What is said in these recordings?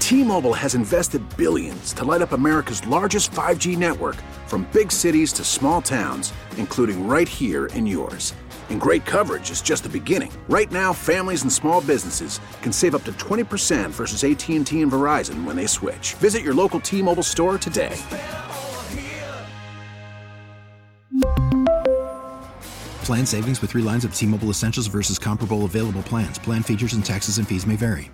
T-Mobile has invested billions to light up America's largest 5G network, from big cities to small towns, including right here in yours. And great coverage is just the beginning. Right now, families and small businesses can save up to 20% versus AT&T and Verizon when they switch. Visit your local T-Mobile store today. Plan savings with 3 lines of T-Mobile Essentials versus comparable available plans. Plan features and taxes and fees may vary.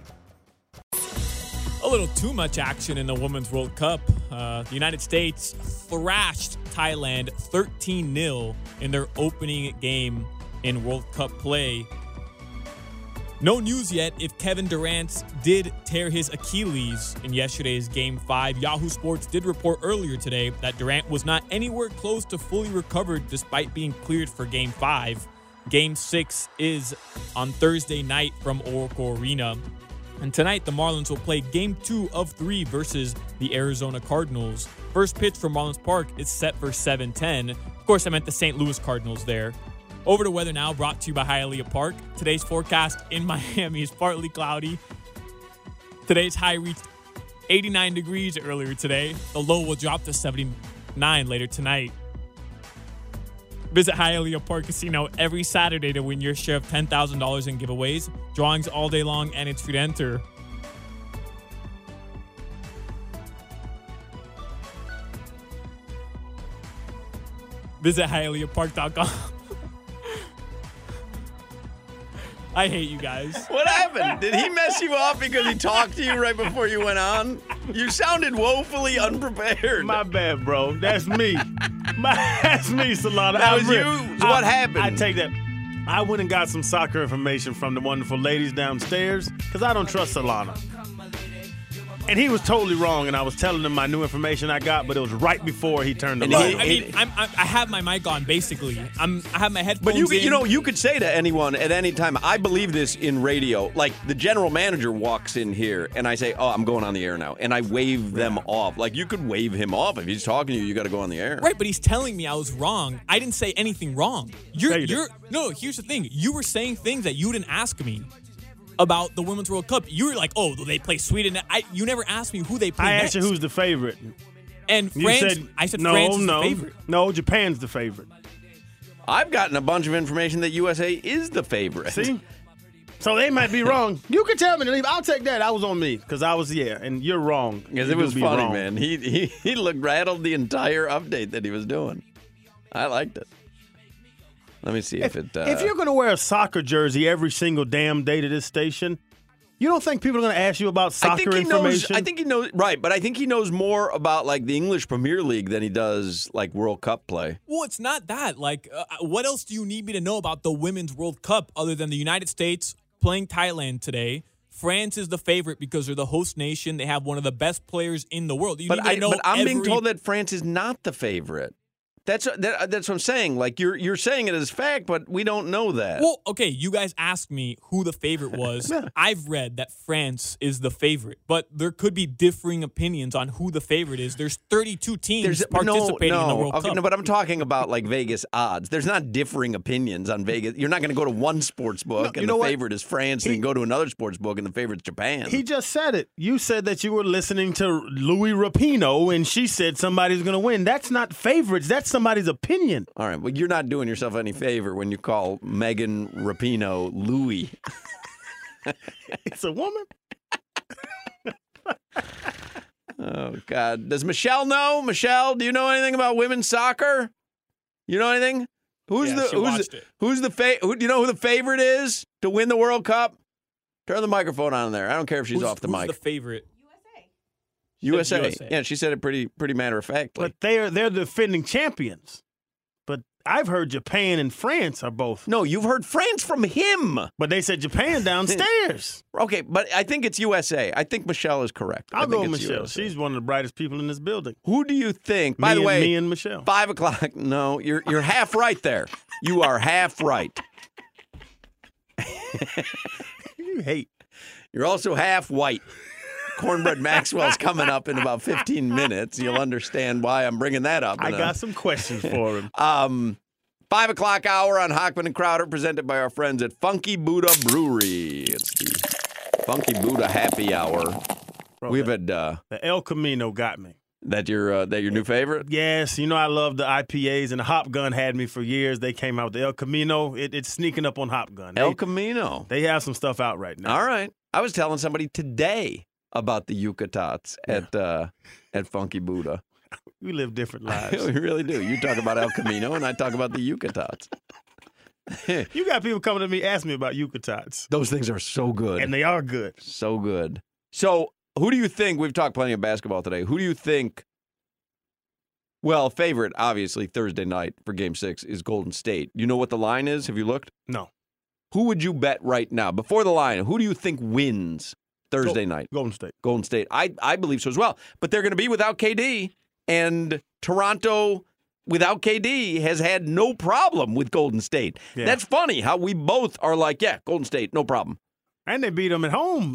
A little too much action in the Women's World Cup. The United States thrashed Thailand 13-0 in their opening game in World Cup play. No news yet if Kevin Durant did tear his Achilles in yesterday's Game 5. Yahoo Sports did report earlier today that Durant was not anywhere close to fully recovered despite being cleared for Game 5. Game 6 is on Thursday night from Oracle Arena. And tonight, the Marlins will play Game 2 of 3 versus the Arizona Cardinals. First pitch from Marlins Park is set for 7:10. Of course, I meant the St. Louis Cardinals there. Over to weather now, brought to you by Hialeah Park. Today's forecast in Miami is partly cloudy. Today's high reached 89 degrees earlier today. The low will drop to 79 later tonight. Visit Hialeah Park Casino every Saturday to win your share of $10,000 in giveaways, drawings all day long, and it's free to enter. Visit HialeahPark.com. I hate you guys. What happened? Did he mess you up because he talked to you right before you went on? You sounded woefully unprepared. My bad, bro. That's me. That's me, Solana. That was you? What happened? I take that. I went and got some soccer information from the wonderful ladies downstairs because I don't trust Solana. And he was totally wrong, and I was telling him my new information I got, but it was right before he turned the light on. I have my mic on, basically. I have my headphones But you could say to anyone at any time, I believe this in radio. Like, the general manager walks in here, and I say, I'm going on the air now. And I wave them off. Like, you could wave him off. If he's talking to you, you got to go on the air. Right, but he's telling me I was wrong. I didn't say anything wrong. No, here's the thing. You were saying things that you didn't ask me about the Women's World Cup. You were like, do they play Sweden? You never asked me who they play I next. asked you who's the favorite. And France, I said France is the favorite. No, Japan's the favorite. I've gotten a bunch of information that USA is the favorite. See? So they might be wrong. You can tell me to leave. I'll take that. I was on me because I was, and you're wrong. Because it was funny, wrong. Man. He looked rattled the entire update that he was doing. I liked it. Let me see if you're going to wear a soccer jersey every single damn day to this station, you don't think people are going to ask you about soccer information? I think he knows, right, but I think he knows more about, like, the English Premier League than he does, like, World Cup play. Well, it's not that. Like, what else do you need me to know about the Women's World Cup other than the United States playing Thailand today? France is the favorite because they're the host nation. They have one of the best players in the world. But I'm being told that France is not the favorite. That's what I'm saying. Like, you're saying it as fact, but we don't know that. Well, okay, you guys asked me who the favorite was. I've read that France is the favorite, but there could be differing opinions on who the favorite is. There's 32 teams participating in the World Cup. No, but I'm talking about, like, Vegas odds. There's not differing opinions on Vegas. You're not going to go to one sports book and the favorite is France, and then go to another sports book and the favorite's Japan. He just said it. You said that you were listening to Louis Rapinoe, and she said somebody's going to win. That's not favorites. That's somebody's opinion. All right, well, you're not doing yourself any favor when you call Megan Rapinoe Louie. It's a woman. Oh, God. Does Michelle know? Michelle, do you know anything about women's soccer? You know anything? Do you know who the favorite is to win the World Cup? Turn the microphone on there. I don't care if she's off the mic. Who's the favorite? USA. Yeah, she said it pretty matter of factly. But they're defending champions. But I've heard Japan and France are both. No, you've heard France from him. But they said Japan downstairs. Okay, but I think it's USA. I think Michelle is correct. I'll go with Michelle. USA. She's one of the brightest people in this building. Who do you think? By the way, me and Michelle. 5 o'clock. No, you're half right there. You are half right. You hate. You're also half white. Cornbread Maxwell's coming up in about 15 minutes. You'll understand why I'm bringing that up. I got some questions for him. 5 o'clock hour on Hochman and Crowder, presented by our friends at Funky Buddha Brewery. It's the Funky Buddha Happy Hour. Bro, We've had the El Camino got me. that your new favorite. Yes, I love the IPAs, and the Hop Gun had me for years. They came out with the El Camino. It's sneaking up on Hop Gun. El Camino. They have some stuff out right now. All right. I was telling somebody today about the Yucatats at Funky Buddha. We live different lives. We really do. You talk about El Camino, and I talk about the Yucatats. You got people coming to me asking me about Yucatats. Those things are so good. And they are good. So good. So, who do you think, we've talked plenty of basketball today, who do you think, well, favorite, obviously, Thursday night for Game 6 is Golden State. You know what the line is? Have you looked? No. Who would you bet right now? Before the line, who do you think wins Thursday night? Golden State. Golden State. I believe so as well. But they're going to be without KD, and Toronto without KD has had no problem with Golden State. Yeah. That's funny how we both are like, yeah, Golden State, no problem. And they beat them at home.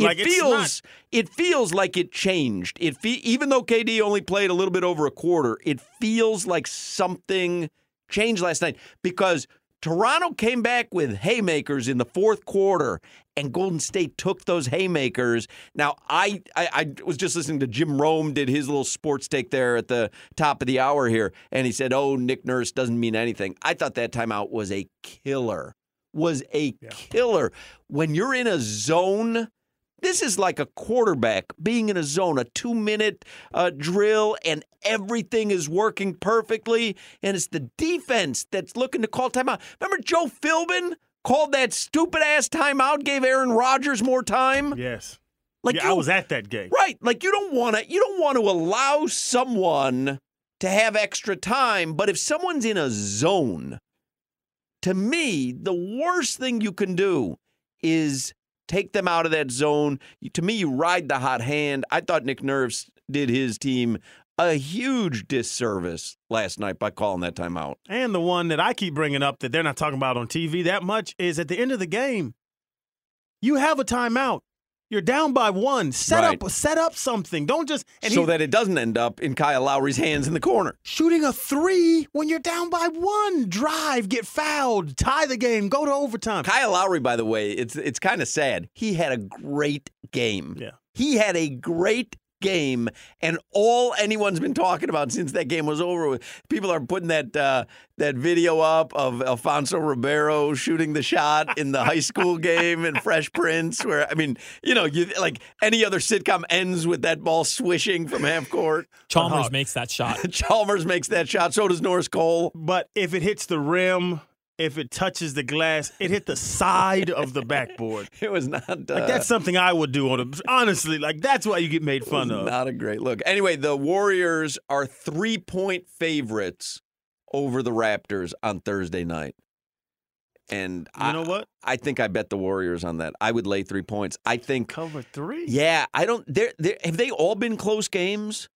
It feels like it changed. Even though KD only played a little bit over a quarter, it feels like something changed last night because Toronto came back with haymakers in the fourth quarter, and Golden State took those haymakers. Now, I was just listening to Jim Rome did his little sports take there at the top of the hour here, and he said, oh, Nick Nurse doesn't mean anything. I thought that timeout was a killer. Killer. When you're in a zone, this is like a quarterback being in a zone, a 2-minute drill, and everything is working perfectly, and it's the defense that's looking to call timeout. Remember Joe Philbin called that stupid-ass timeout, gave Aaron Rodgers more time? Yes. I was at that game. Right. Like, you don't want to allow someone to have extra time, but if someone's in a zone, to me, the worst thing you can do is take them out of that zone. To me, you ride the hot hand. I thought Nick Nurse did his team a huge disservice last night by calling that timeout. And the one that I keep bringing up that they're not talking about on TV that much is at the end of the game, you have a timeout. You're down by one. Set up something. Don't just that it doesn't end up in Kyle Lowry's hands in the corner. Shooting a three when you're down by one. Drive, get fouled, tie the game, go to overtime. Kyle Lowry, by the way, it's kind of sad. He had a great game. Yeah. He had a great game, and all anyone's been talking about since that game was over, people are putting that video up of Alfonso Ribeiro shooting the shot in the high school game in Fresh Prince, where, I mean, like any other sitcom ends with that ball swishing from half court. Chalmers makes that shot. Chalmers makes that shot. So does Norris Cole. But if it hits the rim, if it touches the glass, it hit the side of the backboard. It was not. That's something I would do honestly. That's why you get made fun of. Not a great look. Anyway, the Warriors are 3-point favorites over the Raptors on Thursday night. And you know what? I think I bet the Warriors on that. I would lay 3 points. I think cover 3. Yeah, I don't. Have they all been close games?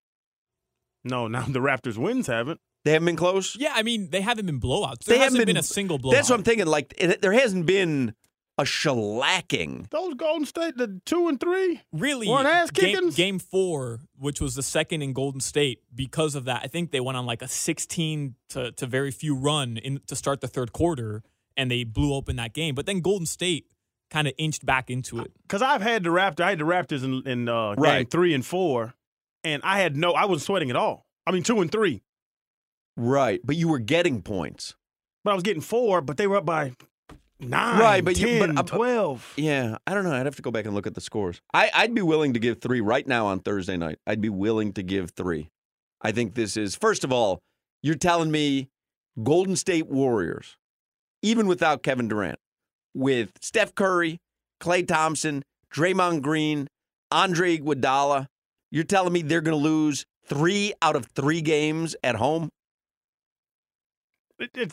No, now the Raptors' wins haven't. They haven't been close? Yeah, I mean, they haven't been blowouts. There hasn't been a single blowout. That's what I'm thinking. Like, there hasn't been a shellacking. Those Golden State, the 2 and 3, really, weren't ass kickings. Game 4, which was the second in Golden State, because of that, I think they went on like a 16 to very few run to start the third quarter, and they blew open that game. But then Golden State kind of inched back into it. Because I had the Raptors in game 3 and 4, and I wasn't sweating at all. I mean, 2 and 3. Right, but you were getting points. But I was getting 4, but they were up by 9, right, but 10, 12. Yeah, I don't know. I'd have to go back and look at the scores. I'd be willing to give 3 right now on Thursday night. I'd be willing to give 3. I think this is, first of all, you're telling me Golden State Warriors, even without Kevin Durant, with Steph Curry, Klay Thompson, Draymond Green, Andre Iguodala, you're telling me they're going to lose 3 out of 3 games at home? It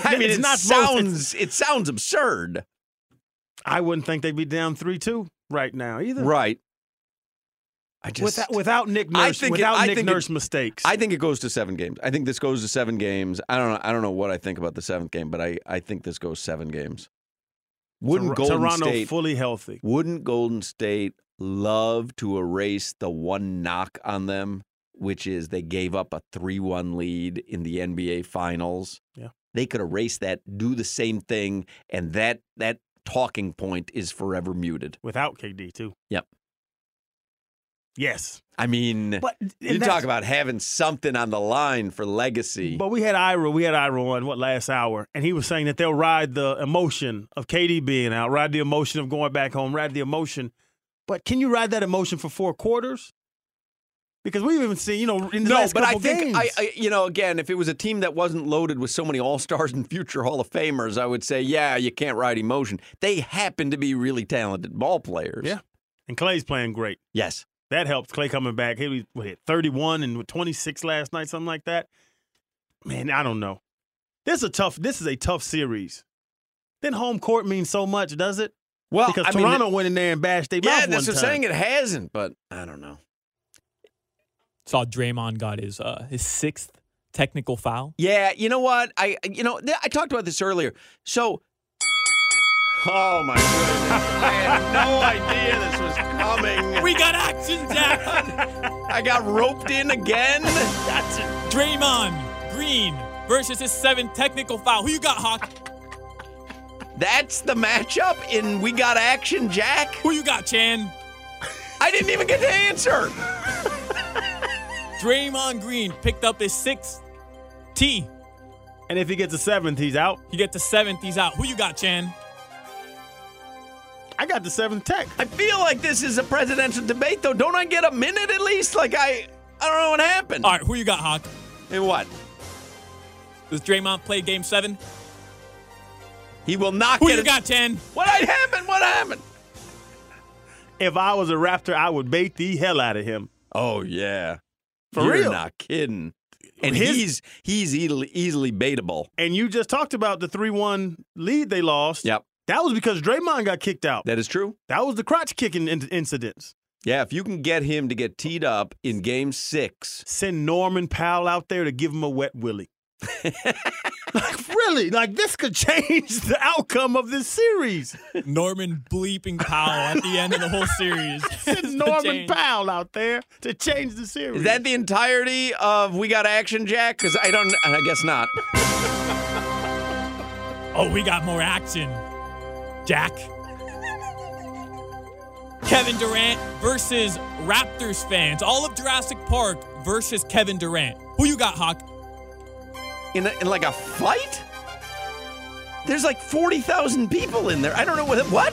sounds absurd. I wouldn't think they'd be down 3-2 right now either. Right. Without Nick Nurse, Nurse mistakes. I think it goes to 7 games. I think this goes to 7 games. I don't know what I think about the 7th game, but I think this goes 7 games. Toronto fully healthy. Wouldn't Golden State love to erase the one knock on them, which is they gave up a 3-1 lead in the NBA Finals? Yeah. They could erase that, do the same thing, and that talking point is forever muted. Without KD, too. Yep. Yes. I mean, you talk about having something on the line for legacy. But we had Ira on last hour, and he was saying that they'll ride the emotion of KD being out, ride the emotion of going back home, ride the emotion. But can you ride that emotion for 4 quarters? Because we've even seen, in the last couple games. Again, if it was a team that wasn't loaded with so many all-stars and future Hall of Famers, I would say, yeah, you can't ride emotion. They happen to be really talented ball players. Yeah. And Clay's playing great. Yes. That helps. Clay coming back. He hit 31 and 26 last night, something like that. Man, I don't know. This is a tough series. Then home court means so much, does it? Well, because Toronto went in there and bashed their mouth one time. Yeah, that's what I'm saying. It hasn't, but I don't know. Saw Draymond got his 6th technical foul. Yeah, you know what? I talked about this earlier. So, oh my goodness, I had no idea this was coming. We got action, Jack. I got roped in again. Gotcha. Draymond Green versus his 7th technical foul. Who you got, Hawk? That's the matchup in We Got Action, Jack. Who you got, Chan? I didn't even get to answer. Draymond Green picked up his 6th T. And if he gets a 7th, he's out? He gets a 7th, he's out. Who you got, Chan? I got the 7th tech. I feel like this is a presidential debate, though. Don't I get a minute at least? Like, I don't know what happened. All right, who you got, Hawk? In what? Does Draymond play Game 7? He will not Who get you got, Chan? What happened? What happened? If I was a Raptor, I would bait the hell out of him. Oh, yeah. You're real. Not kidding. And he's easily baitable. And you just talked about the 3-1 lead they lost. Yep. That was because Draymond got kicked out. That is true. That was the crotch kicking incidents. Yeah, if you can get him to get teed up in Game 6. Send Norman Powell out there to give him a wet willy. Really? This could change the outcome of this series. Norman bleeping Powell at the end of the whole series. Send Norman Powell out there to change the series. Is that the entirety of We Got Action, Jack? Because I guess not. Oh, we got more action, Jack. Kevin Durant versus Raptors fans. All of Jurassic Park versus Kevin Durant. Who you got, Hawk? In like a fight? There's like 40,000 people in there. I don't know what?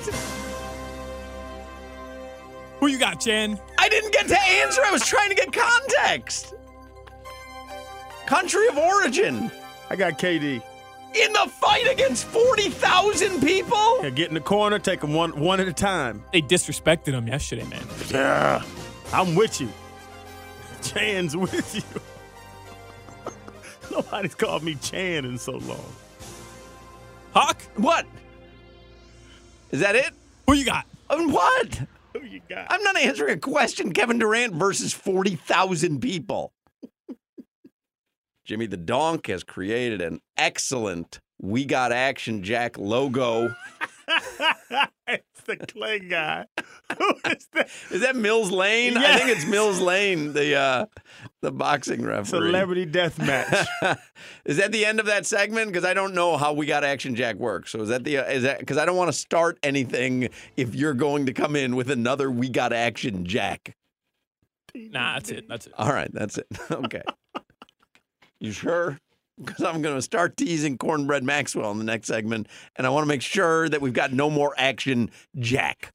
Who you got, Chan? I didn't get to answer. I was trying to get context. Country of origin. I got KD. In the fight against 40,000 people? Yeah, get in the corner, take them one at a time. They disrespected him yesterday, man. Yeah, I'm with you. Chan's with you. Nobody's called me Chan in so long. Hawk? What? Is that it? Who you got? What? Who you got? I'm not answering a question. Kevin Durant versus 40,000 people. Jimmy the Donk has created an excellent We Got Action Jack logo. It's the Clay guy. Who is that? Is that Mills Lane? Yes. I think it's Mills Lane, the boxing referee. Celebrity death match. Is that the end of that segment? Because I don't know how We Got Action Jack works. So is that because I don't want to start anything if you're going to come in with another We Got Action Jack. Nah, that's it. All right, that's it. Okay. You sure? Because I'm going to start teasing Cornbread Maxwell in the next segment, and I want to make sure that we've got no more action, Jack.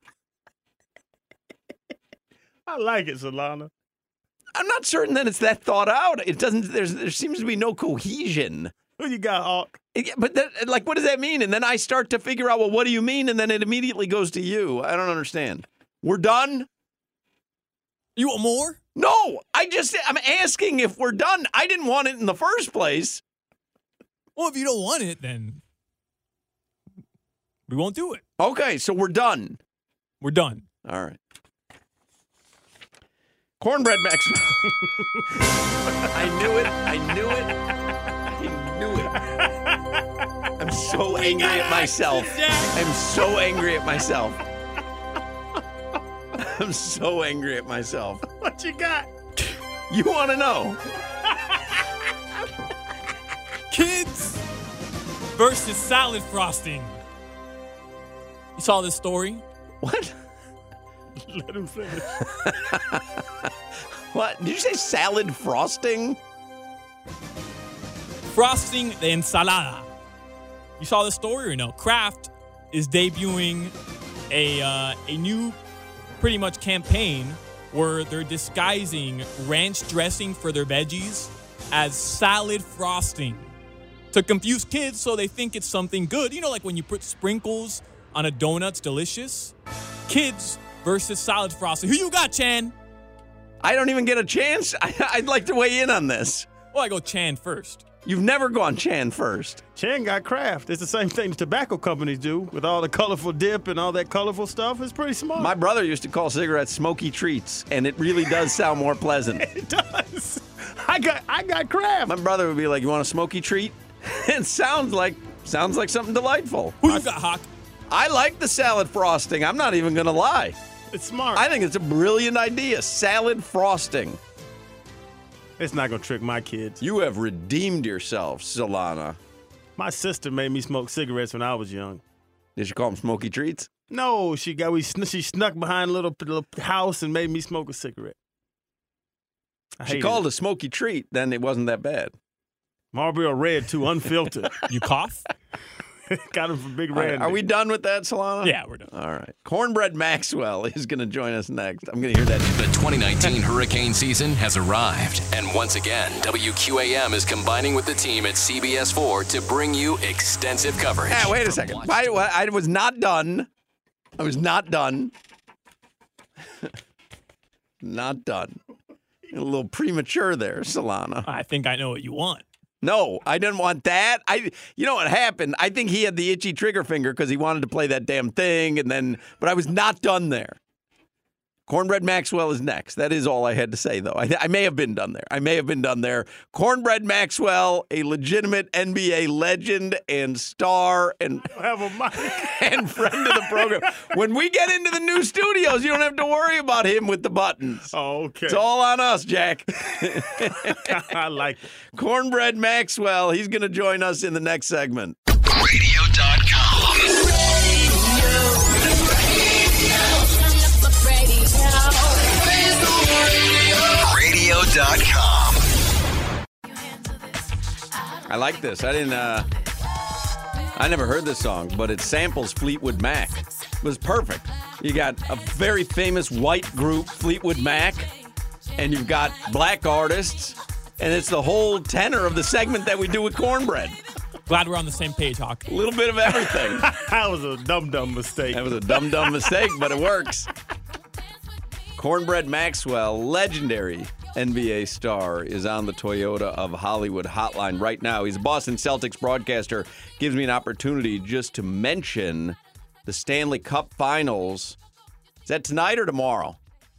I like it, Solana. I'm not certain that it's that thought out. It doesn't. There seems to be no cohesion. Who you got, Hawk? But what does that mean? And then I start to figure out, well, what do you mean? And then it immediately goes to you. I don't understand. We're done? You want more? No, I'm asking if we're done. I didn't want it in the first place. Well, if you don't want it, then we won't do it. Okay, so we're done. We're done. All right. Cornbread Maxwell. I knew it. I'm so angry at myself. I'm so angry at myself. I'm so angry at myself. What you got? You want to know? Kids versus salad frosting. You saw this story? What? Let him finish. What? Did you say salad frosting? Frosting the ensalada. You saw the story or no? Kraft is debuting a new pretty much campaign where they're disguising ranch dressing for their veggies as salad frosting to confuse kids so they think it's something good. You know, like when you put sprinkles on a donut, it's delicious. Kids versus salad frosting. Who you got, Chan? I don't even get a chance. I'd like to weigh in on this. Well, I go Chan first. You've never gone Chan first. Chan got Kraft. It's the same thing the tobacco companies do with all the colorful dip and all that colorful stuff. It's pretty smart. My brother used to call cigarettes smoky treats, and it really does sound more pleasant. It does. I got Kraft. My brother would be like, "You want a smoky treat?" It sounds like something delightful. Who you got, Hawk? I like the salad frosting. I'm not even going to lie. It's smart. I think it's a brilliant idea. Salad frosting. It's not going to trick my kids. You have redeemed yourself, Solana. My sister made me smoke cigarettes when I was young. Did you call them smoky treats? No, she snuck behind a little house and made me smoke a cigarette. She called it a smoky treat, then it wasn't that bad. Marlboro Red, too, unfiltered. You cough? Got him from Big Red. Are we done with that, Solana? Yeah, we're done. All right. Cornbread Maxwell is going to join us next. I'm going to hear that. The 2019 hurricane season has arrived. And once again, WQAM is combining with the team at CBS4 to bring you extensive coverage. Wait a second. I was not done. I was not done. Not done. A little premature there, Solana. I think I know what you want. No, I didn't want that. You know what happened? I think he had the itchy trigger finger because he wanted to play that damn thing, but I was not done there. Cornbread Maxwell is next. That is all I had to say, though. I may have been done there. Cornbread Maxwell, a legitimate NBA legend and star and and friend of the program. When we get into the new studios, you don't have to worry about him with the buttons. Oh, okay. It's all on us, Jack. I like it. Cornbread Maxwell, he's going to join us in the next segment. Radio.com. Radio.com. I like this. I never heard this song, but it samples Fleetwood Mac. It was perfect. You got a very famous white group, Fleetwood Mac, and you've got black artists, and it's the whole tenor of the segment that we do with Cornbread. Glad we're on the same page, Hawk. A little bit of everything. That was a dumb mistake. That was a dumb mistake, but it works. Cornbread Maxwell, legendary NBA star, is on the Toyota of Hollywood hotline right now. He's a Boston Celtics broadcaster. Gives me an opportunity just to mention the Stanley Cup Finals. Is that tonight or tomorrow?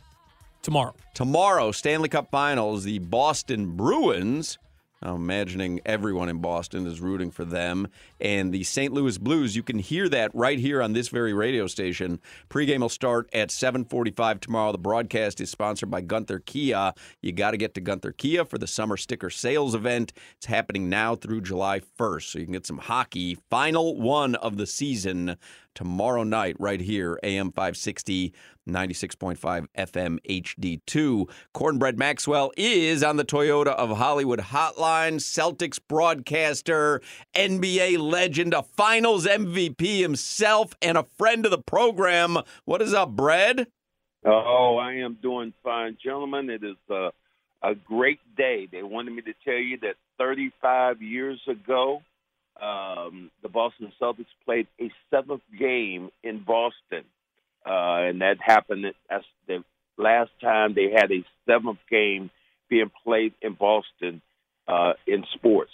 Tomorrow, Stanley Cup Finals, the Boston Bruins. I'm imagining everyone in Boston is rooting for them. And the St. Louis Blues, you can hear that right here on this very radio station. Pregame will start at 7:45 tomorrow. The broadcast is sponsored by Gunther Kia. You got to get to Gunther Kia for the summer sticker sales event. It's happening now through July 1st. So you can get some hockey. Final one of the season tomorrow night right here, AM 560, 96.5 FM HD2. Cornbread Maxwell is on the Toyota of Hollywood hotline. Celtics broadcaster, NBA legend, a finals MVP himself, and a friend of the program. What is up, Brad? Oh, I am doing fine, gentlemen. It is a great day. They wanted me to tell you that 35 years ago, the Boston Celtics played a seventh game in Boston, and that happened. That's the last time they had a seventh game being played in Boston in sports.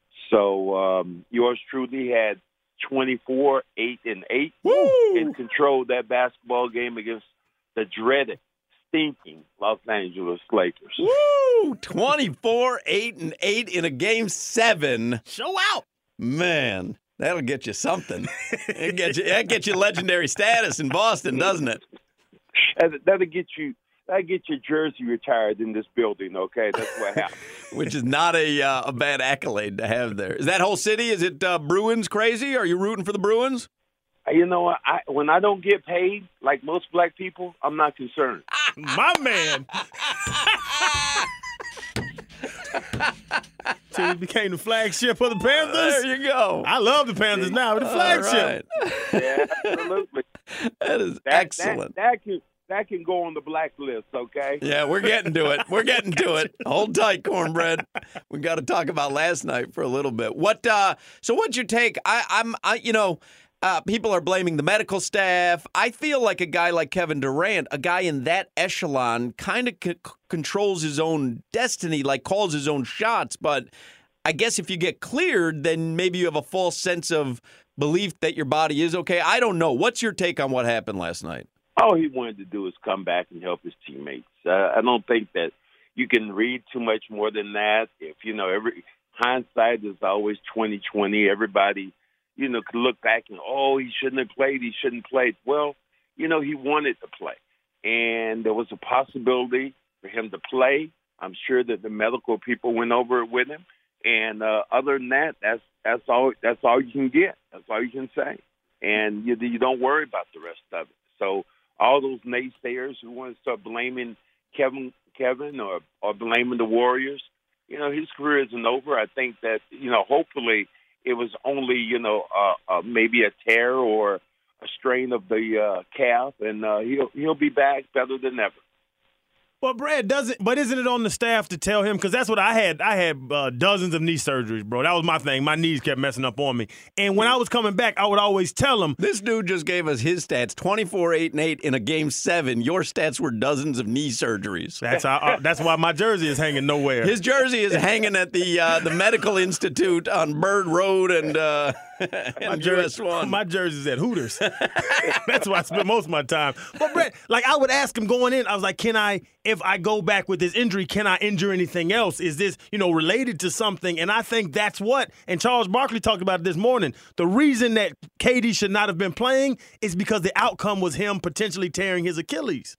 So yours truly had 24, 8-8, and controlled that basketball game against the dreaded, stinking Los Angeles Lakers. Woo! 24, 8-8 in a game 7. Show out. Man, that'll get you something. That gets you legendary status in Boston, doesn't it? That'll get your jersey retired in this building, okay? That's what happened. Which is not a bad accolade to have there. Is that whole city, is it Bruins crazy? Are you rooting for the Bruins? You know what? When I don't get paid, like most black people, I'm not concerned. My man. So he became the flagship of the Panthers. There you go. I love the Panthers now. The flagship. Right. Yeah, absolutely. That is excellent. That can go on the blacklist, okay? Yeah, we're getting to it. We're getting to it. Hold tight, Cornbread. We got to talk about last night for a little bit. So what's your take? People are blaming the medical staff. I feel like a guy like Kevin Durant, a guy in that echelon, kind of controls his own destiny, like calls his own shots. But I guess if you get cleared, then maybe you have a false sense of belief that your body is okay. I don't know. What's your take on what happened last night? All he wanted to do is come back and help his teammates. I don't think that you can read too much more than that. If every hindsight is always 20/20. Everybody, could look back and he shouldn't have played. He shouldn't play. Well, he wanted to play, and there was a possibility for him to play. I'm sure that the medical people went over it with him, and other than that, that's all you can get. That's all you can say, and you don't worry about the rest of it. So. All those naysayers who want to start blaming Kevin or blaming the Warriors, his career isn't over. I think that, hopefully it was only, maybe a tear or a strain of the calf, and he'll be back better than ever. Well, Brad, isn't it on the staff to tell him? Because that's what I had. I had dozens of knee surgeries, bro. That was my thing. My knees kept messing up on me. And when I was coming back, I would always tell him. This dude just gave us his stats, 24-8-8 in a Game 7. Your stats were dozens of knee surgeries. That's why my jersey is hanging nowhere. His jersey is hanging at the Medical Institute on Bird Road and US 1. My jersey's at Hooters. That's where I spend most of my time. But, Brad, I would ask him going in, I was like, if I go back with this injury, can I injure anything else? Is this, related to something? And I think that's and Charles Barkley talked about it this morning, the reason that KD should not have been playing is because the outcome was him potentially tearing his Achilles.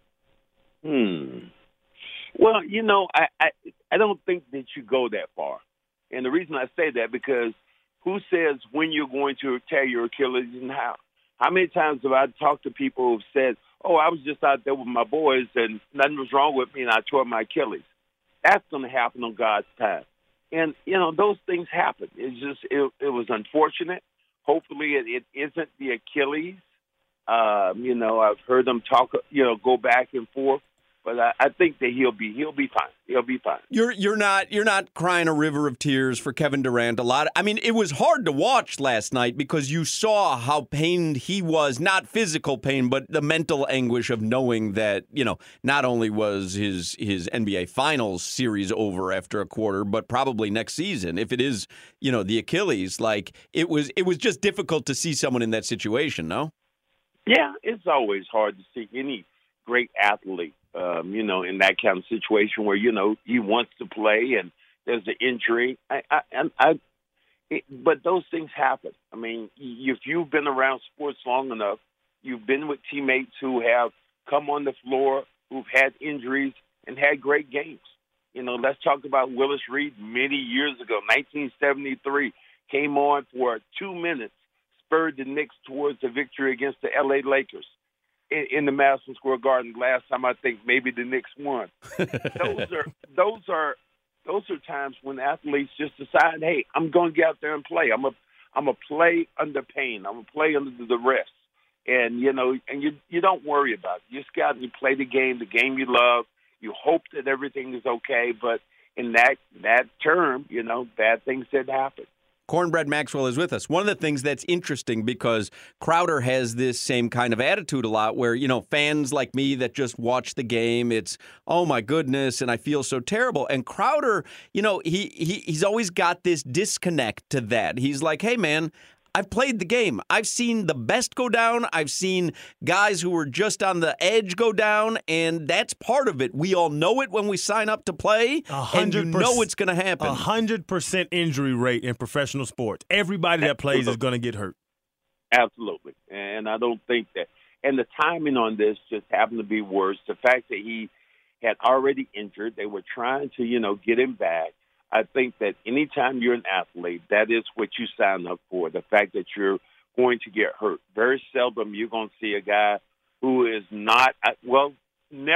Well, I don't think that you go that far. And the reason I say that, because who says when you're going to tear your Achilles and how? How many times have I talked to people who've said, I was just out there with my boys and nothing was wrong with me and I tore my Achilles. That's going to happen on God's time. And, those things happen. It's just, it was unfortunate. Hopefully it isn't the Achilles. I've heard them talk, go back and forth. But I think that he'll be fine. He'll be fine. You're not crying a river of tears for Kevin Durant. It was hard to watch last night because you saw how pained he was, not physical pain, but the mental anguish of knowing that, not only was his NBA Finals series over after a quarter, but probably next season, if it is, the Achilles, it was just difficult to see someone in that situation, no? Yeah, it's always hard to see any great athlete. In that kind of situation where, he wants to play and there's an injury. But those things happen. If you've been around sports long enough, you've been with teammates who have come on the floor, who've had injuries and had great games. Let's talk about Willis Reed many years ago, 1973, came on for 2 minutes, spurred the Knicks towards the victory against the L.A. Lakers. In the Madison Square Garden last time, I think maybe the Knicks won. Those are times when athletes just decide, hey, I'm going to get out there and play. I'm a play under pain. I'm going to play under the rest. And you don't worry about it. You just got to play the game you love. You hope that everything is okay, but in that term, bad things did happen. Cornbread Maxwell is with us. One of the things that's interesting, because Crowder has this same kind of attitude a lot where, fans like me that just watch the game, it's, oh my goodness, and I feel so terrible. And Crowder, he's always got this disconnect to that. He's like, hey man, I've played the game. I've seen the best go down. I've seen guys who were just on the edge go down, and that's part of it. We all know it when we sign up to play, and you know it's going to happen. 100% injury rate in professional sports. Everybody that plays is going to get hurt. Absolutely, and I don't think that. And the timing on this just happened to be worse. The fact that he had already injured, they were trying to, get him back. I think that anytime you're an athlete, that is what you sign up for, the fact that you're going to get hurt. Very seldom you're going to see a guy who is not, never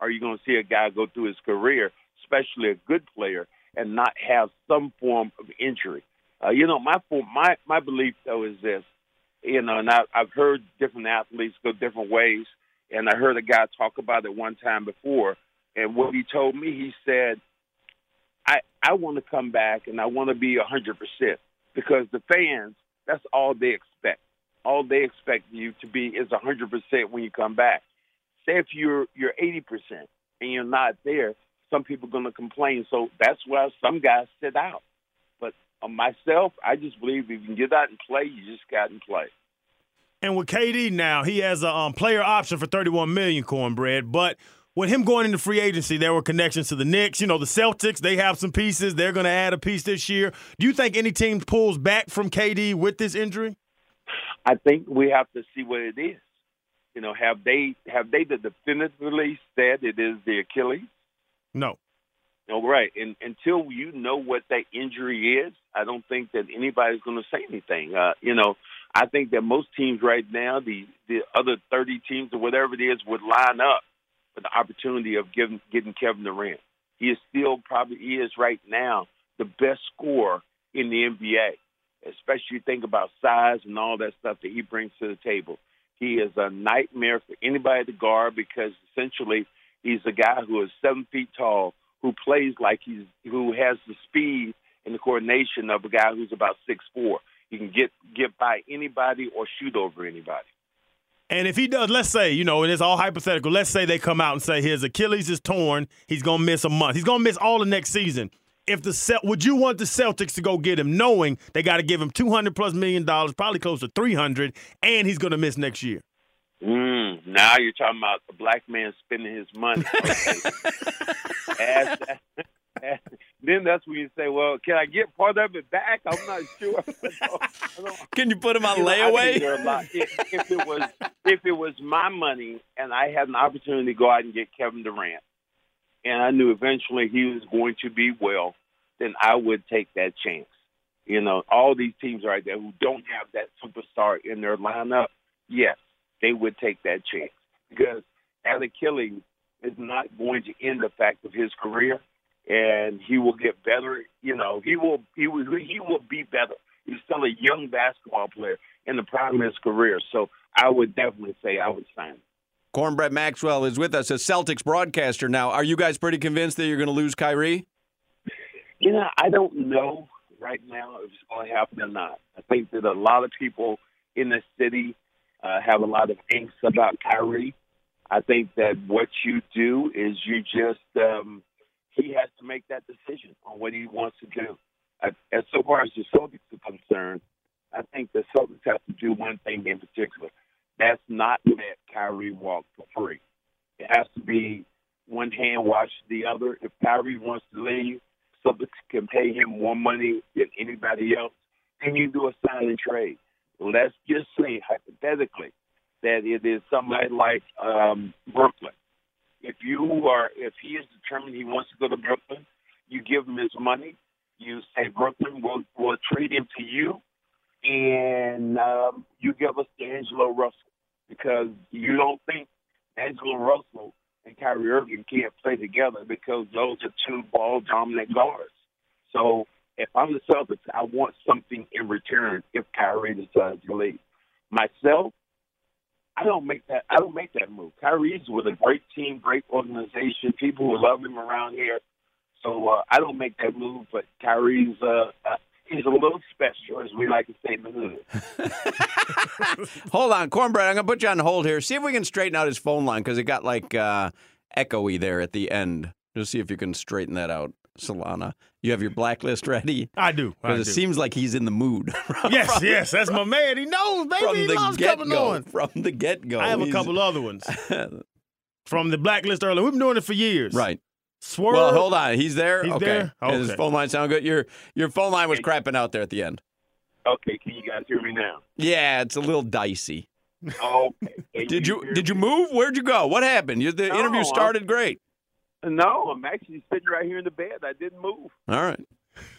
are you going to see a guy go through his career, especially a good player, and not have some form of injury? My belief, though, is this. And I've heard different athletes go different ways, and I heard a guy talk about it one time before, and what he told me, he said, I want to come back and I want to be 100% because the fans, that's all they expect. All they expect you to be is 100% when you come back. Say if you're 80% and you're not there, some people are going to complain. So that's why some guys sit out. But myself, I just believe if you can get out and play, you just got to play. And with KD now, he has a player option for $31 million, Cornbread. But with him going into free agency, there were connections to the Knicks. The Celtics, they have some pieces. They're going to add a piece this year. Do you think any team pulls back from KD with this injury? I think we have to see what it is. Have they definitively said it is the Achilles? No. No, right. And until you know what that injury is, I don't think that anybody's going to say anything. I think that most teams right now, the other 30 teams or whatever it is, would line up for the opportunity of getting Kevin Durant. He is right now the best scorer in the NBA, especially think about size and all that stuff that he brings to the table. He is a nightmare for anybody to guard because essentially he's a guy who is 7 feet tall, who plays like who has the speed and the coordination of a guy who's about 6'4". He can get by anybody or shoot over anybody. And if he does, let's say, and it's all hypothetical, let's say they come out and say his Achilles is torn, he's going to miss a month. He's going to miss all the next season. Would you want the Celtics to go get him knowing they got to give him $200+ million, probably close to $300, and he's going to miss next year? Now you're talking about the black man spending his money. Then that's when you say, well, can I get part of it back? I'm not sure. Can you put him on layaway? If it was my money and I had an opportunity to go out and get Kevin Durant, and I knew eventually he was going to be well, then I would take that chance. All these teams right there who don't have that superstar in their lineup, yes, they would take that chance because that Achilles is not going to end the fact of his career, and he will get better. He will be better. He's still a young basketball player in the prime of his career, so I would definitely say I would sign him. Cornbread Maxwell is with us, a Celtics broadcaster now. Are you guys pretty convinced that you're going to lose Kyrie? I don't know right now if it's going to happen or not. I think that a lot of people in the city have a lot of angst about Kyrie. I think that what you do is you just he has to make that decision on what he wants to do. As so far as the Celtics are concerned, I think the Celtics have to do one thing in particular. That's not let Kyrie walk for free. It has to be one hand wash the other. If Kyrie wants to leave, Celtics can pay him more money than anybody else, and you do a sign and trade. Let's just say, hypothetically, that it is somebody like Brooklyn. If he is determined he wants to go to Brooklyn, you give him his money. You say, Brooklyn, we'll trade him to you, and you give us D'Angelo Russell because you don't think D'Angelo Russell and Kyrie Irving can't play together because those are two ball-dominant guards. So if I'm the Celtics, I want something in return if Kyrie decides to leave. Myself, I don't make that move. Kyrie's with a great team, great organization, people who love him around here. So I don't make that move, but Kyrie's he's a little special, as we like to say in the hood. Hold on, Cornbread, I'm going to put you on hold here. See if we can straighten out his phone line because it got echoey there at the end. Just see if you can straighten that out, Solana. You have your blacklist ready? I do. Because it seems like he's in the mood. Yes, that's my man. He knows, baby. He loves coming on. From the get-go. I have a couple other ones. From the blacklist earlier. We've been doing it for years. Right. Swerve. Well, hold on. He's there? He's okay. there? Okay. Does his phone line sound good? Your phone line was crapping out there at the end. Okay, can you guys hear me now? Yeah, it's a little dicey. Okay. Did you move? Where'd you go? What happened? The interview started great. No, I'm actually sitting right here in the bed. I didn't move. All right.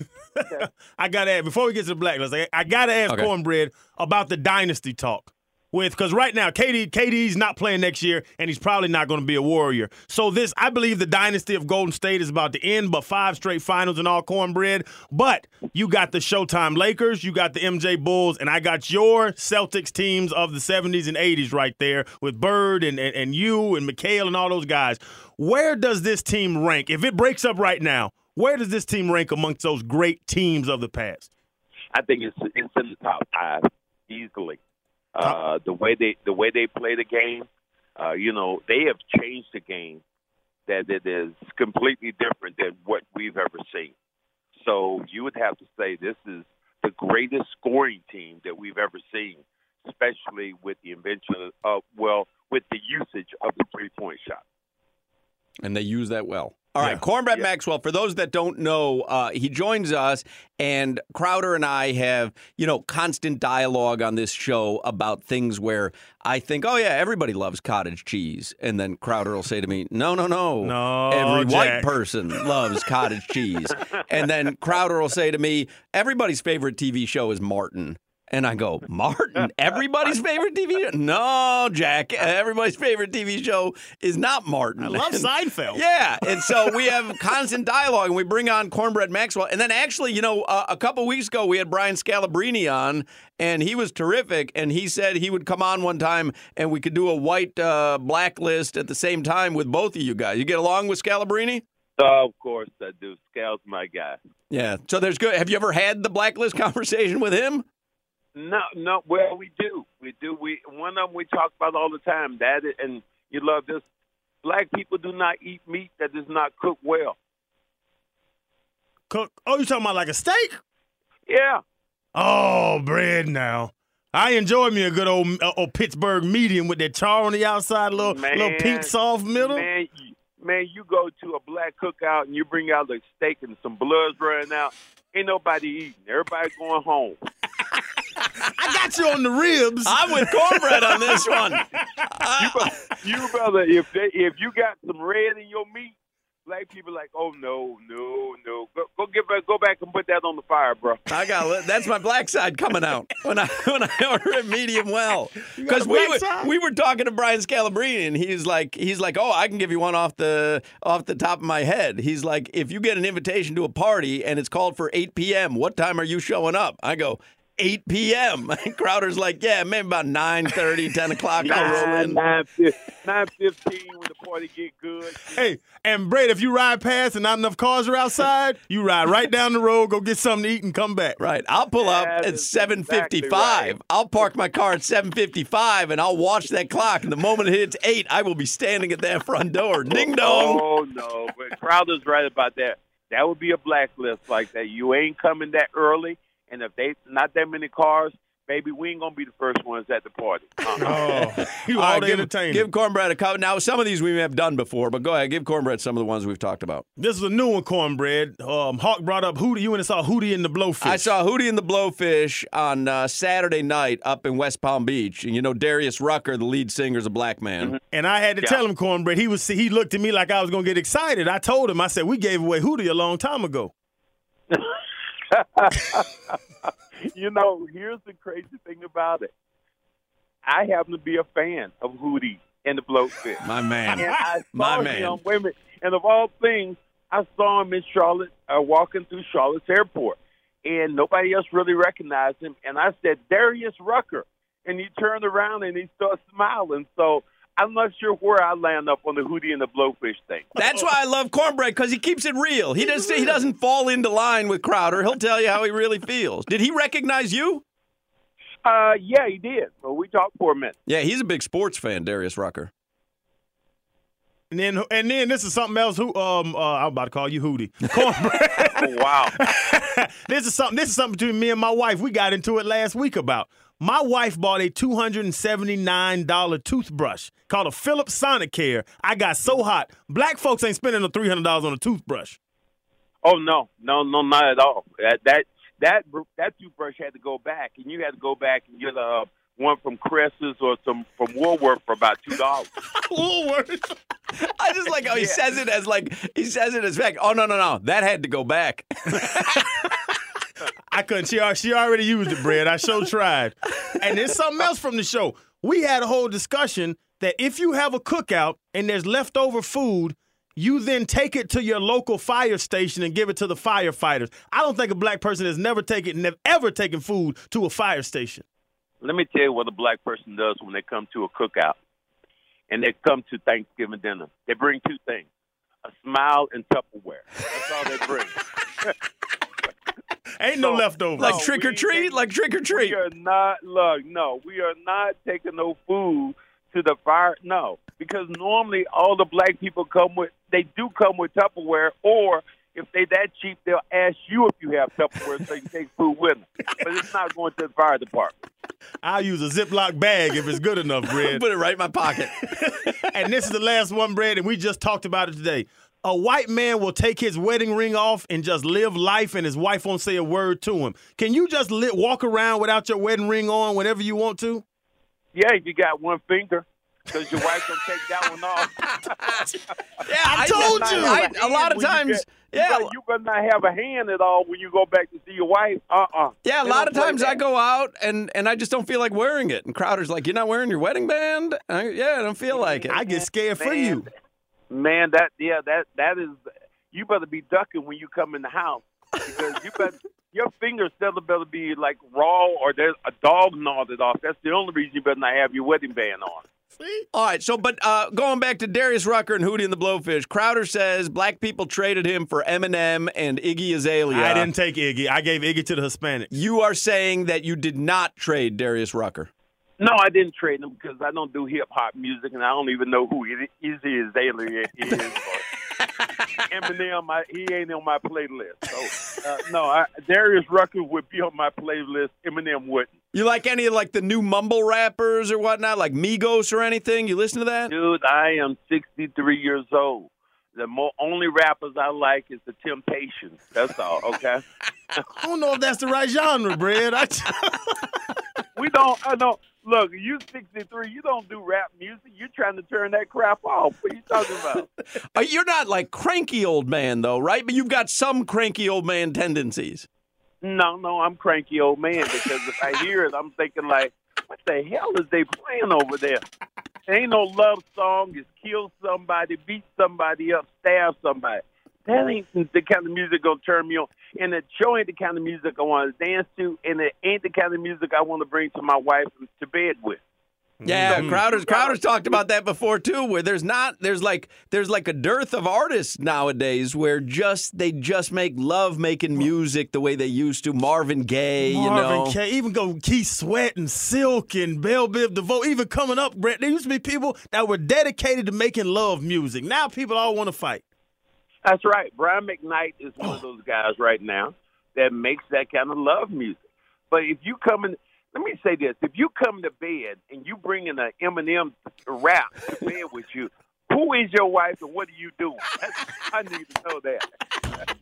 I got to ask, before we get to the blacklist, I got to ask Cornbread about the dynasty talk. because right now KD's not playing next year, and he's probably not going to be a Warrior. So I believe the dynasty of Golden State is about to end, but 5 straight finals and all cornbread. But you got the Showtime Lakers, you got the MJ Bulls, and I got your Celtics teams of the 70s and 80s right there with Bird and you and McHale and all those guys. Where does this team rank? If it breaks up right now, where does this team rank amongst those great teams of the past? I think it's in the top 5 easily. The way they play the game, they have changed the game that it is completely different than what we've ever seen. So you would have to say this is the greatest scoring team that we've ever seen, especially with the invention with the usage of the 3-point shot. And they use that well. All right, Cornbread Maxwell, for those that don't know, he joins us, and Crowder and I have, constant dialogue on this show about things where I think, oh, yeah, everybody loves cottage cheese. And then Crowder will say to me, no. Every white person loves cottage cheese. And then Crowder will say to me, everybody's favorite TV show is Martin. And I go, Martin, everybody's favorite TV show? No, Jack, everybody's favorite TV show is not Martin. I love Seinfeld. Yeah, and so we have constant dialogue, and we bring on Cornbread Maxwell. And then actually, a couple weeks ago, we had Brian Scalabrine on, and he was terrific, and he said he would come on one time, and we could do a white blacklist at the same time with both of you guys. You get along with Scalabrine? Of course I do. Scal's my guy. Yeah, so there's good. Have you ever had the blacklist conversation with him? No. Well, we do. One of them we talk about all the time. And you love this. Black people do not eat meat that is not cooked well. Cook? Oh, you talking about like a steak? Yeah. Oh, bread now. I enjoy me a good old Pittsburgh medium with that char on the outside, little pink soft middle. Man, you go to a black cookout and you bring out a steak and some blood's running out. Ain't nobody eating. Everybody going home. I got you on the ribs. I'm with Cornbread on this one. You brother, if you got some red in your meat, black people like, oh no. Go back and put that on the fire, bro. That's my black side coming out when I order it medium well. Because we were talking to Brian Scalabrine, and he's like, oh, I can give you one off the top of my head. He's like, if you get an invitation to a party and it's called for 8 p.m., what time are you showing up? I go, 8 p.m. Crowder's like, yeah, maybe about 9:30, 10 o'clock. I'll roll in. 9:15 when the party get good. Hey, and Brad, if you ride past and not enough cars are outside, you ride right down the road, go get something to eat, and come back. Right. I'll pull up at 7:55. Exactly right. I'll park my car at 7:55, and I'll watch that clock. And the moment it hits 8, I will be standing at that front door. Ding dong. Oh, no. But Crowder's right about that. That would be a blacklist like that. You ain't coming that early. And if they not that many cars, baby, we ain't going to be the first ones at the party. You all the entertainment. Give Cornbread a couple. Now, some of these we may have done before, but go ahead. Give Cornbread some of the ones we've talked about. This is a new one, Cornbread. Hawk brought up Hootie. You went and saw Hootie and the Blowfish. I saw Hootie and the Blowfish on Saturday night up in West Palm Beach. And Darius Rucker, the lead singer, is a black man. Mm-hmm. And I had to tell him, Cornbread, he looked at me like I was going to get excited. I told him, I said, we gave away Hootie a long time ago. Here's the crazy thing about it. I happen to be a fan of Hootie and the Blowfish. My man. And I saw him, wait a minute, and of all things, I saw him in Charlotte, walking through Charlotte's airport, and nobody else really recognized him. And I said, Darius Rucker. And he turned around and he started smiling. So I'm not sure where I land up on the Hootie and the Blowfish thing. That's why I love Cornbread, because he keeps it real. He doesn't fall into line with Crowder. He'll tell you how he really feels. Did he recognize you? Yeah, he did. So we talked for a minute. Yeah, he's a big sports fan, Darius Rucker. And then this is something else. I'm about to call you Hootie. Cornbread. Oh, wow. This is something between me and my wife. We got into it last week about. My wife bought a $279 toothbrush called a Philips Sonicare. I got so hot. Black folks ain't spending no $300 on a toothbrush. Oh, no, not at all. That toothbrush had to go back, and you had to go back and get one from Cress's or some from Woolworth for about $2. Woolworth. I just like how he says it as fact. Oh, no. That had to go back. I couldn't. She already used it, Brad. I tried. And there's something else from the show. we had a whole discussion that if you have a cookout and there's leftover food, you then take it to your local fire station and give it to the firefighters. I don't think a black person has never ever taken food to a fire station. Let me tell you what a black person does when they come to a cookout and they come to Thanksgiving dinner. They bring two things, a smile and Tupperware. That's all they bring. Ain't no leftovers. Like trick or treat? Like trick or treat? We are not, we are not taking no food to the fire. No, because normally all the black people come with Tupperware, or if they that cheap, they'll ask you if you have Tupperware so you can take food with them. But it's not going to the fire department. I'll use a Ziploc bag if it's good enough, Brad. Put it right in my pocket. And this is the last one, Brad, and we just talked about it today. A white man will take his wedding ring off and just live life, and his wife won't say a word to him. Can you just walk around without your wedding ring on whenever you want to? Yeah, if you got one finger, because your wife will take that one off. Yeah, I told you. A lot of times, you better not have a hand at all when you go back to see your wife. Yeah, a lot of times I go out and I just don't feel like wearing it. And Crowder's like, "You're not wearing your wedding band?" I don't feel like it. I get scared for you. Man, that is. You better be ducking when you come in the house, because your fingers still better be like raw, or there's a dog gnawed it off. That's the only reason you better not have your wedding band on. See? All right, but going back to Darius Rucker and Hootie and the Blowfish, Crowder says black people traded him for Eminem and Iggy Azalea. I didn't take Iggy. I gave Iggy to the Hispanics. You are saying that you did not trade Darius Rucker. No, I didn't trade him because I don't do hip-hop music, and I don't even know who Iggy Azalea is. Eminem, he ain't on my playlist. So, Darius Rucker would be on my playlist. Eminem wouldn't. You like any of the new mumble rappers or whatnot, like Migos or anything? You listen to that? Dude, I am 63 years old. The only rappers I like is the Temptations. That's all, okay? I don't know if that's the right genre, Brad. I don't. Look, you 63, you don't do rap music. You're trying to turn that crap off. What are you talking about? You're not like cranky old man, though, right? But you've got some cranky old man tendencies. No, I'm cranky old man because if I hear it, I'm thinking like, what the hell is they playing over there? There ain't no love song. It's kill somebody, beat somebody up, stab somebody. That ain't the kind of music gonna turn me on. And the show ain't the kind of music I want to dance to, and it ain't the kind of music I want to bring to my wife to bed with. Yeah, Crowder's talked about that before too, where there's like a dearth of artists nowadays where they just make love making music the way they used to. Marvin Gaye, even go Keith Sweat and Silk and Belle Biv DeVoe, even coming up, Brett. There used to be people that were dedicated to making love music. Now people all want to fight. That's right. Brian McKnight is one of those guys right now that makes that kind of love music. But if you come in, let me say this. If you come to bed and you bring in an Eminem rap to bed with you, who is your wife and what are you doing? I need to know that.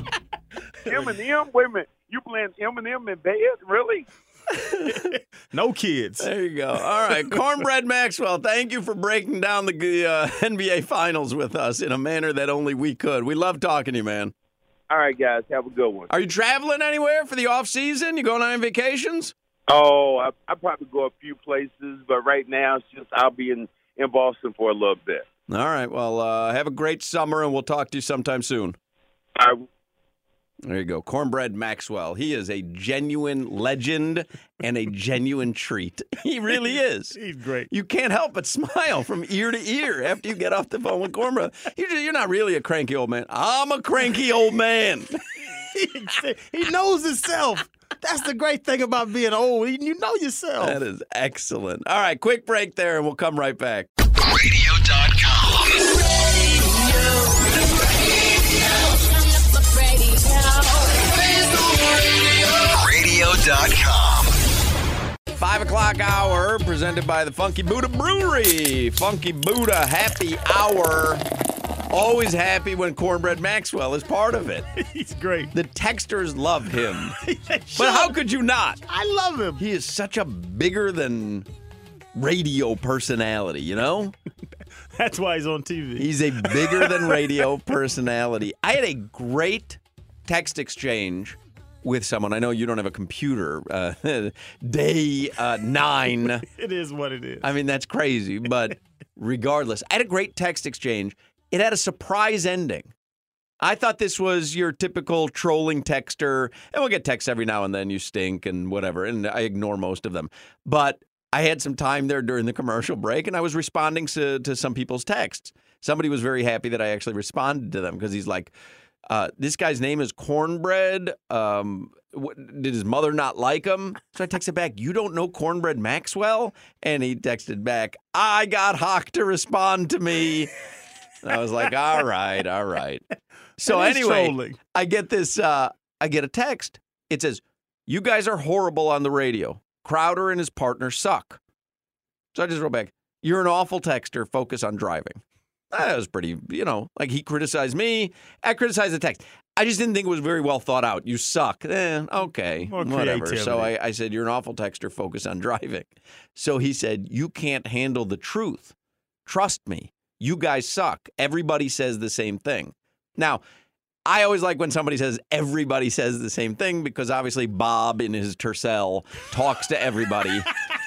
Eminem? Wait a minute. You playing Eminem in bed? Really? No kids. There you go. All right. Cornbread Maxwell, thank you for breaking down the NBA Finals with us in a manner that only we could. We love talking to you, man. All right, guys. Have a good one. Are you traveling anywhere for the off season? You going on any vacations? Oh, I probably go a few places, but right now it's just I'll be in Boston for a little bit. All right. Well, have a great summer, and we'll talk to you sometime soon. All right. There you go. Cornbread Maxwell. He is a genuine legend and a genuine treat. He really is. He's great. You can't help but smile from ear to ear after you get off the phone with Cornbread. You're not really a cranky old man. I'm a cranky old man. He knows himself. That's the great thing about being old. You know yourself. That is excellent. All right, quick break there, and we'll come right back. Radio.com. Radio.com. 5 o'clock hour presented by the Funky Buddha Brewery. Funky Buddha Happy Hour. Always happy when Cornbread Maxwell is part of it. He's great. The texters love him. But how could you not? I love him. He is such a bigger than radio personality, you know? That's why he's on TV. He's a bigger than radio personality. I had a great text exchange with someone. I know you don't have a computer. Day 9. It is what it is. I mean, that's crazy. But regardless, I had a great text exchange. It had a surprise ending. I thought this was your typical trolling texter. And we'll get texts every now and then, you stink and whatever. And I ignore most of them. But I had some time there during the commercial break, and I was responding to some people's texts. Somebody was very happy that I actually responded to them because he's like, this guy's name is Cornbread. Did his mother not like him? So I texted back, you don't know Cornbread Maxwell? And he texted back, I got Hawk to respond to me. And I was like, all right. So anyway, trolling. I get this, I get a text. It says, you guys are horrible on the radio. Crowder and his partner suck. So I just wrote back, you're an awful texter. Focus on driving. That was pretty, like he criticized me. I criticized the text. I just didn't think it was very well thought out. You suck. Okay, more whatever. Creativity. So I said, you're an awful texter. Focus on driving. So he said, you can't handle the truth. Trust me. You guys suck. Everybody says the same thing. Now, I always like when somebody says everybody says the same thing because obviously Bob in his Tercel talks to everybody.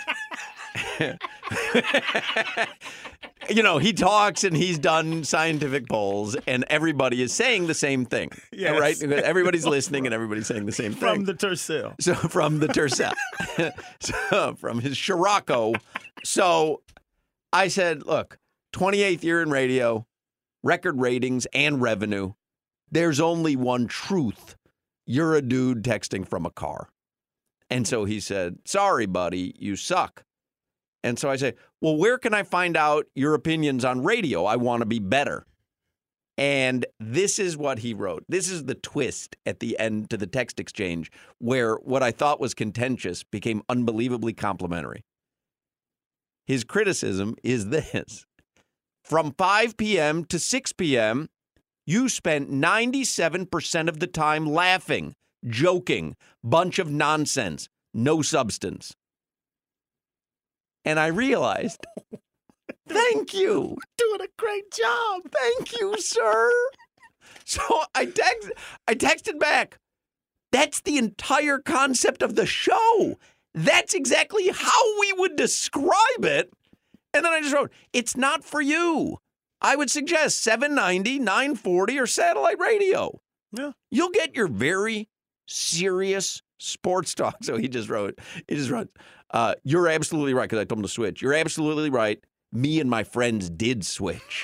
He talks and he's done scientific polls and everybody is saying the same thing. Yes. Right? Everybody's listening and everybody's saying the same thing. From the Tercel. So from the Tercel. So from his Scirocco. So I said, look, 28th year in radio, record ratings and revenue. There's only one truth. You're a dude texting from a car. And so he said, sorry, buddy, you suck. And so I say, well, where can I find out your opinions on radio? I want to be better. And this is what he wrote. This is the twist at the end to the text exchange where what I thought was contentious became unbelievably complimentary. His criticism is this. From 5 p.m. to 6 p.m., you spent 97% of the time laughing, joking, bunch of nonsense, no substance. And I realized, thank you. Doing a great job. Thank you, sir. So I texted back. That's the entire concept of the show. That's exactly how we would describe it. And then I just wrote, it's not for you. I would suggest 790, 940, or satellite radio. Yeah. You'll get your very serious sports talk. So he just wrote, you're absolutely right, because I told him to switch. You're absolutely right. Me and my friends did switch.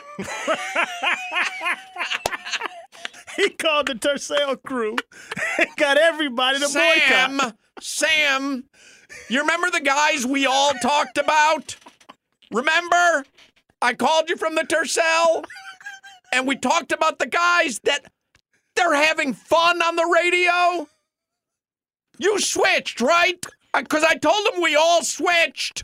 He called the Tercel crew and got everybody to boycott. Sam, you remember the guys we all talked about? Remember? I called you from the Tercel, and we talked about the guys that they're having fun on the radio. You switched, right? Because I told them we all switched.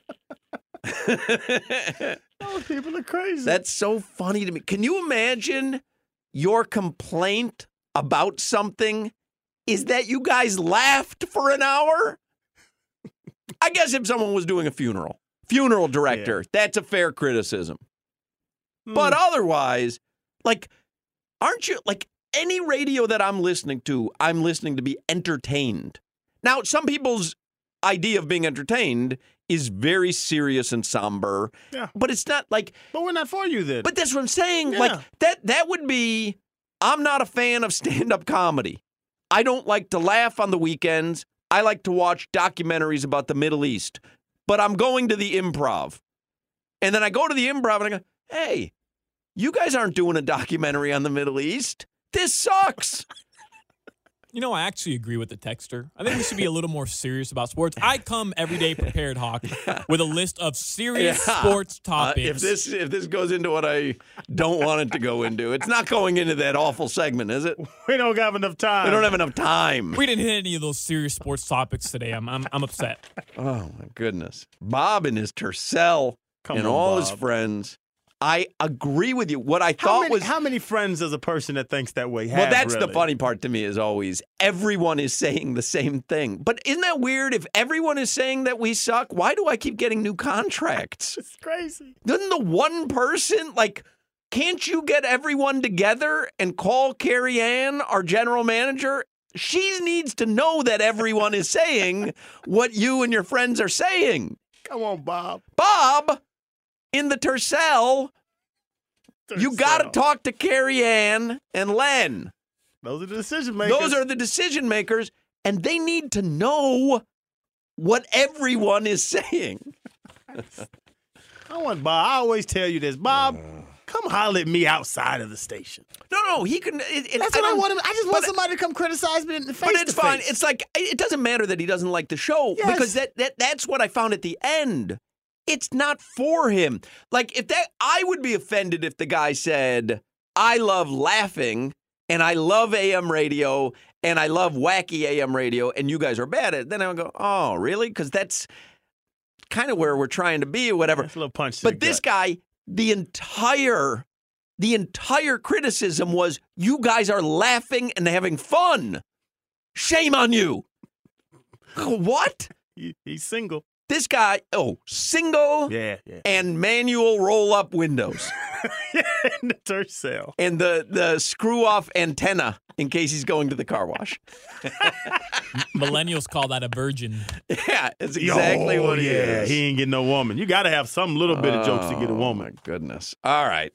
Those people are crazy. That's so funny to me. Can you imagine your complaint about something is that you guys laughed for an hour? I guess if someone was doing a funeral director, that's a fair criticism. But otherwise, aren't you, any radio that I'm listening to be entertained. Now, some people's idea of being entertained is very serious and somber. Yeah. But it's not like... But we're not for you then. But that's what I'm saying. Yeah. That would be... I'm not a fan of stand-up comedy. I don't like to laugh on the weekends. I like to watch documentaries about the Middle East. But I'm going to the Improv. And then I go to the Improv and I go, hey, you guys aren't doing a documentary on the Middle East. This sucks. I actually agree with the texter. I think we should be a little more serious about sports. I come every day prepared, Hawk, with a list of serious sports topics. If this goes into what I don't want it to go into, it's not going into that awful segment, is it? We don't have enough time. We don't have enough time. We didn't hit any of those serious sports topics today. I'm upset. Oh, my goodness. Bob and his Tercel and all his friends. I agree with you. What I thought was... How many friends does a person that thinks that way have? Well, that's really? The funny part to me is always everyone is saying the same thing. But isn't that weird? If everyone is saying that we suck, why do I keep getting new contracts? It's crazy. Doesn't the one person, can't you get everyone together and call Carrie Ann, our general manager, She needs to know that everyone is saying what you and your friends are saying. Come on, Bob. Bob, in the Tercel, you got to talk to Carrie Ann and Len. Those are the decision makers. Those are the decision makers, and they need to know what everyone is saying. I always tell you this, Bob. Come holler at me outside of the station. No, he can. That's what I want him. I just want somebody to come criticize me in the face. But it's fine. It's like it doesn't matter that he doesn't like the show because that's what I found at the end. It's not for him. Like I would be offended if the guy said, "I love laughing and I love AM radio and I love wacky AM radio and you guys are bad at it." Then I would go, "Oh, really?" Because that's kind of where we're trying to be or whatever. That's a little punch to but this guy. The entire criticism was you guys are laughing and having fun. Shame on you. What? He's single. This guy, single and manual roll-up windows. In the Tercel. And the screw-off antenna in case he's going to the car wash. Millennials call that a virgin. Yeah, it's exactly what he is. He ain't getting no woman. You got to have some little bit of jokes to get a woman. Oh, my goodness. All right.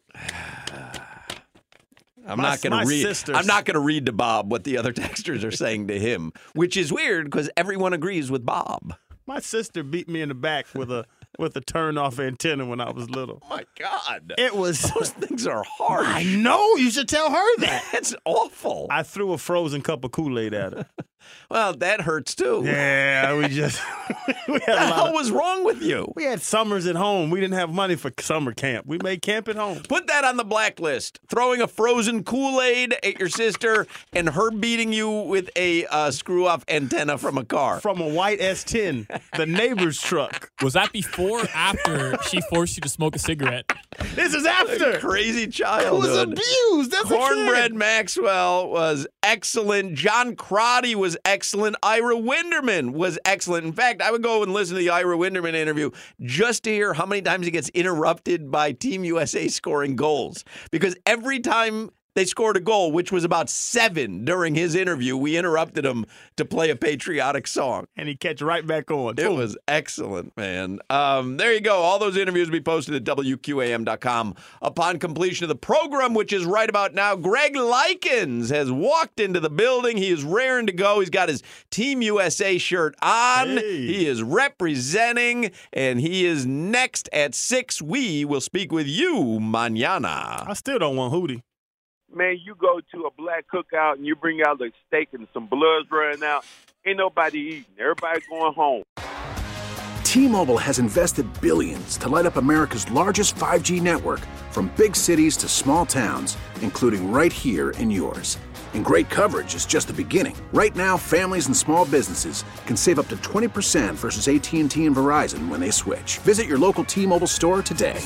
I'm not going to read to Bob what the other texters are saying to him, which is weird because everyone agrees with Bob. My sister beat me in the back with a turn-off antenna when I was little. Oh my God. Those things are harsh. I know. You should tell her that. That's awful. I threw a frozen cup of Kool-Aid at her. Well, that hurts too. Yeah, we had what the hell was wrong with you? We had summers at home. We didn't have money for summer camp. We made camp at home. Put that on the blacklist. Throwing a frozen Kool-Aid at your sister and her beating you with a screw-off antenna from a car. From a white S10, the neighbor's truck. Was that before or after she forced you to smoke a cigarette? This is after. Crazy childhood. I was abused. That's Cornbread Maxwell was excellent. John Crotty was excellent. Ira Winderman was excellent. In fact, I would go and listen to the Ira Winderman interview just to hear how many times he gets interrupted by Team USA scoring goals. Because every time they scored a goal, which was about 7 during his interview, we interrupted him to play a patriotic song. And he catch right back on. It was excellent, man. There you go. All those interviews will be posted at WQAM.com upon completion of the program, which is right about now. Greg Likens has walked into the building. He is raring to go. He's got his Team USA shirt on. Hey. He is representing, and he is next at 6. We will speak with you mañana. I still don't want Hootie. Man, you go to a black cookout and you bring out a steak and some bloods running out. Ain't nobody eating. Everybody going home. T-Mobile has invested billions to light up America's largest 5G network, from big cities to small towns, including right here in yours. And great coverage is just the beginning. Right now, families and small businesses can save up to 20% versus AT&T and Verizon when they switch. Visit your local T-Mobile store today.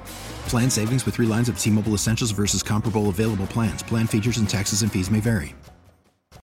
Plan savings with 3 lines of T-Mobile Essentials versus comparable available plans. Plan features and taxes and fees may vary.